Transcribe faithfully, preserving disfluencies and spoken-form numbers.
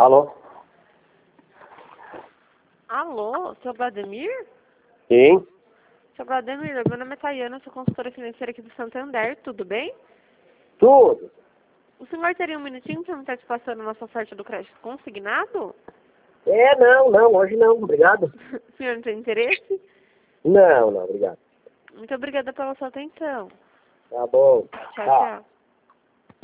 Alô? Alô, seu Vladimir? Sim? Seu Vladimir, meu nome é Tayana, sou consultora financeira aqui do Santander, tudo bem? Tudo. O senhor teria um minutinho para me estar te passando a nossa oferta do crédito consignado? É, não, não, hoje não, obrigado. O senhor não tem interesse? Não, não, obrigado. Muito obrigada pela sua atenção. Tá bom. Tchau, Tá. tchau.